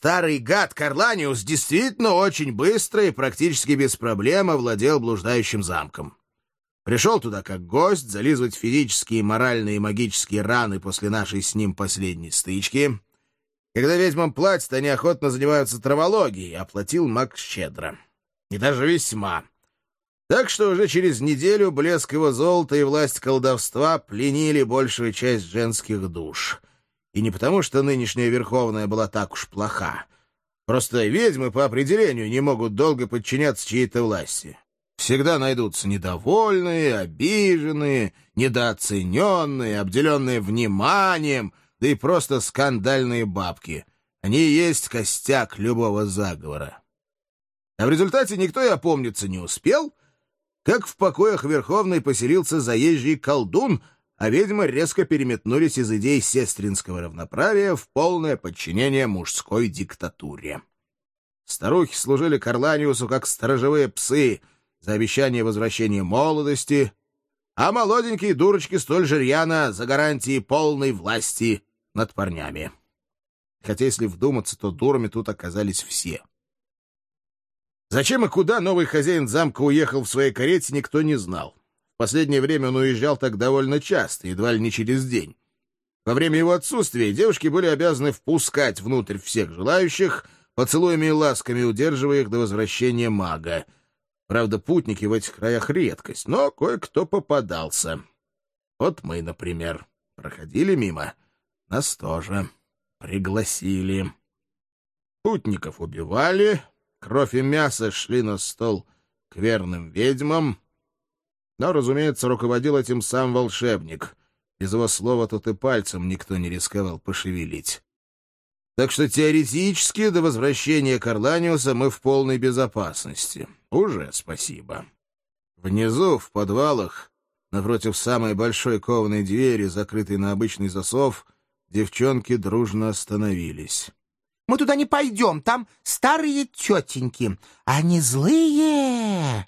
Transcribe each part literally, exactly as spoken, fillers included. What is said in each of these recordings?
старый гад Карланиус действительно очень быстро и практически без проблем овладел блуждающим замком. Пришел туда как гость, зализывать физические, моральные и магические раны после нашей с ним последней стычки. Когда ведьмам платят, они охотно занимаются травологией, оплатил маг щедро. И даже весьма. Так что уже через неделю блеск его золота и власть колдовства пленили большую часть женских душ. И не потому, что нынешняя Верховная была так уж плоха. Просто ведьмы по определению не могут долго подчиняться чьей-то власти. Всегда найдутся недовольные, обиженные, недооцененные, обделенные вниманием, да и просто скандальные бабки. Они и есть костяк любого заговора. А в результате никто и опомниться не успел, как в покоях Верховной поселился заезжий колдун, а ведьмы резко переметнулись из идей сестринского равноправия в полное подчинение мужской диктатуре. Старухи служили Карланиусу как сторожевые псы за обещание возвращения молодости, а молоденькие дурочки столь же рьяно за гарантии полной власти над парнями. Хотя, если вдуматься, то дурами тут оказались все. Зачем и куда новый хозяин замка уехал в своей карете, никто не знал. В последнее время он уезжал так довольно часто, едва ли не через день. Во время его отсутствия девушки были обязаны впускать внутрь всех желающих, поцелуями и ласками удерживая их до возвращения мага. Правда, путники в этих краях редкость, но кое-кто попадался. Вот мы, например, проходили мимо. Нас тоже пригласили. Путников убивали, кровь и мясо шли на стол к верным ведьмам. Но, разумеется, руководил этим сам волшебник. Без его слова тут и пальцем никто не рисковал пошевелить. Так что теоретически до возвращения Карланиуса мы в полной безопасности. Уже спасибо. Внизу, в подвалах, напротив самой большой кованой двери, закрытой на обычный засов, девчонки дружно остановились. «Мы туда не пойдем, там старые тетеньки, они злые!»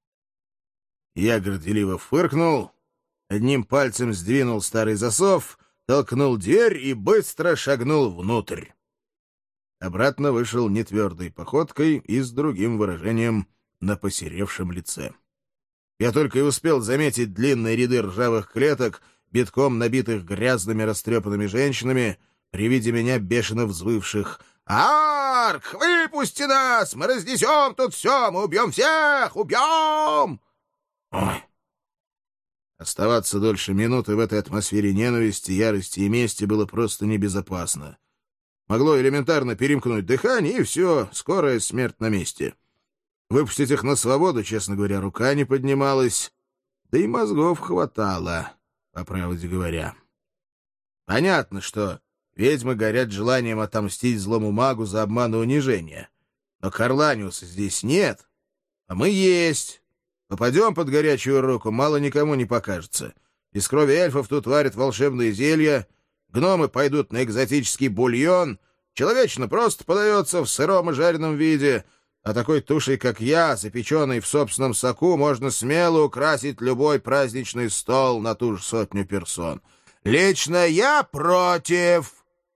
Я горделиво фыркнул, одним пальцем сдвинул старый засов, толкнул дверь и быстро шагнул внутрь. Обратно вышел нетвердой походкой и с другим выражением на посеревшем лице. Я только и успел заметить длинные ряды ржавых клеток, битком набитых грязными растрепанными женщинами, при виде меня бешено взвывших: «Арк, выпусти нас! Мы разнесем тут все! Мы убьем всех! Убьем!» Ой. Оставаться дольше минуты в этой атмосфере ненависти, ярости и мести было просто небезопасно. Могло элементарно перемкнуть дыхание, и все, скорая смерть на месте. Выпустить их на свободу, честно говоря, рука не поднималась, да и мозгов хватало, по правде говоря. Понятно, что ведьмы горят желанием отомстить злому магу за обман и унижение. Но Карланиуса здесь нет, а мы есть. Попадем под горячую руку, мало никому не покажется. Из крови эльфов тут варят волшебные зелья, гномы пойдут на экзотический бульон, человечина просто подается в сыром и жареном виде, а такой тушей, как я, запеченной в собственном соку, можно смело украсить любой праздничный стол на ту же сотню персон. Лично я против.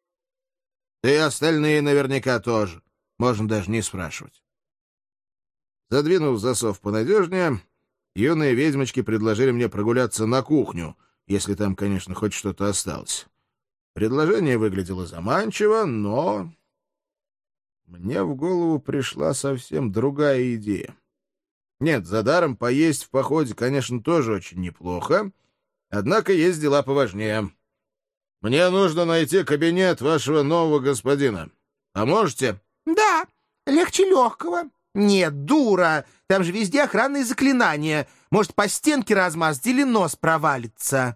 Да и остальные наверняка тоже. Можно даже не спрашивать. Задвинув засов понадежнее, юные ведьмочки предложили мне прогуляться на кухню, если там, конечно, хоть что-то осталось. Предложение выглядело заманчиво, но мне в голову пришла совсем другая идея. Нет, за даром поесть в походе, конечно, тоже очень неплохо, однако есть дела поважнее. Мне нужно найти кабинет вашего нового господина. Поможете? «Да, легче легкого». «Нет, дура, там же везде охранные заклинания. Может, по стенке размазать или нос провалится».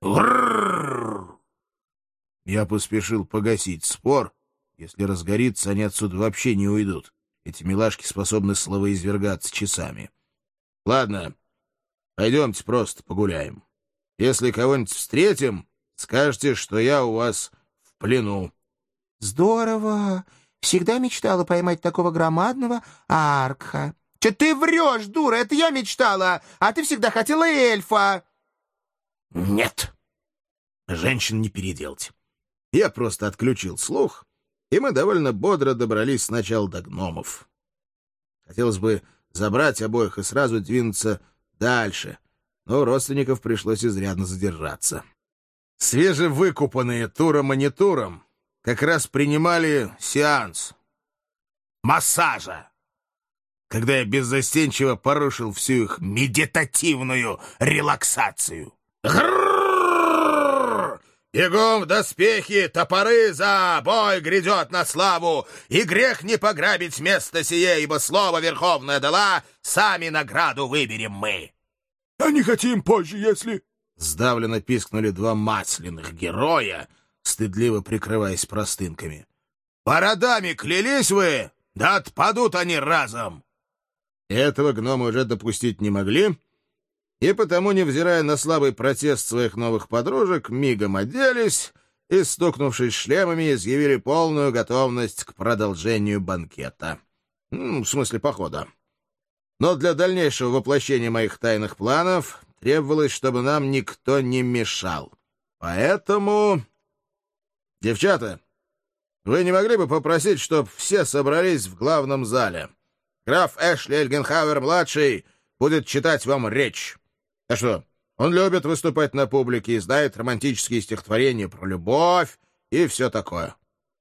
Я поспешил погасить спор. Если разгорится, они отсюда вообще не уйдут. Эти милашки способны словоизвергаться часами. Ладно, пойдемте просто погуляем. Если кого-нибудь встретим, скажете, что я у вас в плену. «Здорово. Всегда мечтала поймать такого громадного аркха». «Че ты врешь, дура? Это я мечтала, а ты всегда хотела эльфа». «Нет, женщин не переделать». Я просто отключил слух и мы довольно бодро добрались сначала до гномов. Хотелось бы забрать обоих и сразу двинуться дальше, но у родственников пришлось изрядно задержаться. Свежевыкупанные туром и не туром как раз принимали сеанс массажа, когда я беззастенчиво порушил всю их медитативную релаксацию. Гррррррр! Бегом в доспехи, топоры за бой грядет на славу, и грех не пограбить место сие, ибо слово верховное дала, сами награду выберем мы. — А не хотим позже, если... — сдавленно пискнули два масляных героя, стыдливо прикрываясь простынками. — Бородами клялись вы? Да отпадут они разом! Этого гномы уже допустить не могли, и потому, невзирая на слабый протест своих новых подружек, мигом оделись и, стукнувшись шлемами, изъявили полную готовность к продолжению банкета. Ну, в смысле, похода. Но для дальнейшего воплощения моих тайных планов требовалось, чтобы нам никто не мешал. Поэтому... Девчата, вы не могли бы попросить, чтобы все собрались в главном зале? Граф Эшли Эльгенхауэр-младший будет читать вам речь. А что, он любит выступать на публике и знает романтические стихотворения про любовь и все такое.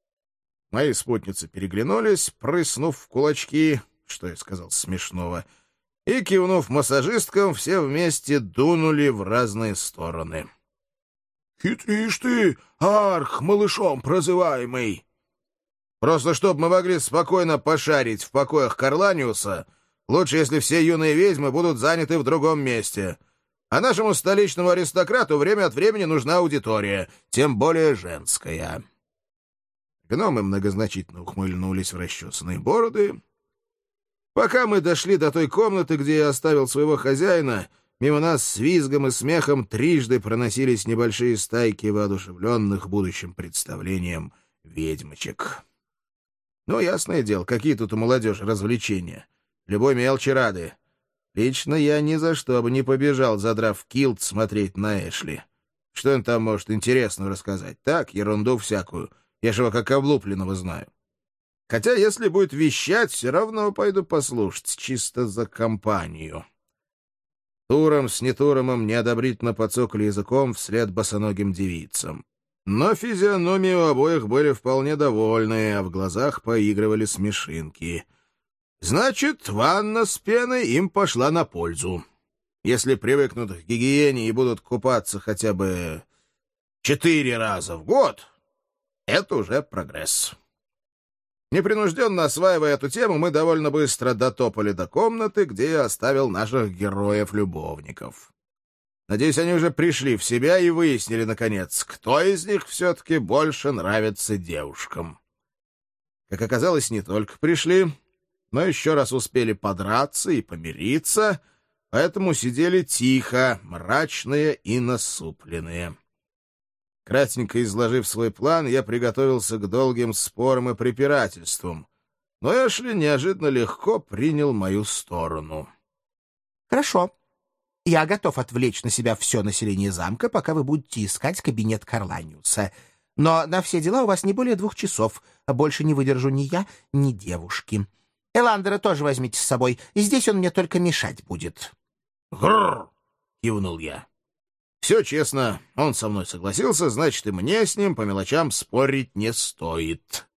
Мои спутницы переглянулись, прыснув в кулачки, что я сказал смешного, и, кивнув массажисткам, все вместе дунули в разные стороны. — Хитришь ты, арх, малышом прозываемый! Просто чтобы мы могли спокойно пошарить в покоях Карланиуса, лучше, если все юные ведьмы будут заняты в другом месте. А нашему столичному аристократу время от времени нужна аудитория, тем более женская. Гномы многозначительно ухмыльнулись в расчесанные бороды. Пока мы дошли до той комнаты, где я оставил своего хозяина, мимо нас с визгом и смехом трижды проносились небольшие стайки воодушевленных будущим представлением ведьмочек. Ну, ясное дело, какие тут у молодежи развлечения. Любой мелочи рады. Лично я ни за что бы не побежал, задрав килт, смотреть на Эшли. Что он там может интересного рассказать? Так, ерунду всякую. Я же его как облупленного знаю. Хотя, если будет вещать, все равно пойду послушать, чисто за компанию. Туром с Нетуромом неодобрительно подсокали языком вслед босоногим девицам. Но физиономии у обоих были вполне довольные, а в глазах поигрывали смешинки. Значит, ванна с пеной им пошла на пользу. Если привыкнут к гигиене и будут купаться хотя бы четыре раза в год, это уже прогресс. Непринужденно осваивая эту тему, мы довольно быстро дотопали до комнаты, где я оставил наших героев-любовников. Надеюсь, они уже пришли в себя и выяснили, наконец, кто из них все-таки больше нравится девушкам. Как оказалось, не только пришли, но еще раз успели подраться и помириться, поэтому сидели тихо, мрачные и насупленные. Кратенько изложив свой план, я приготовился к долгим спорам и препирательствам, но Эшли неожиданно легко принял мою сторону. — Хорошо. Я готов отвлечь на себя все население замка, пока вы будете искать кабинет Карланиуса. Но на все дела у вас не более двух часов, а больше не выдержу ни я, ни девушки. Эландера тоже возьмите с собой, и здесь он мне только мешать будет. — Грррр! — кивнул я. Все честно, он со мной согласился, значит, и мне с ним по мелочам спорить не стоит.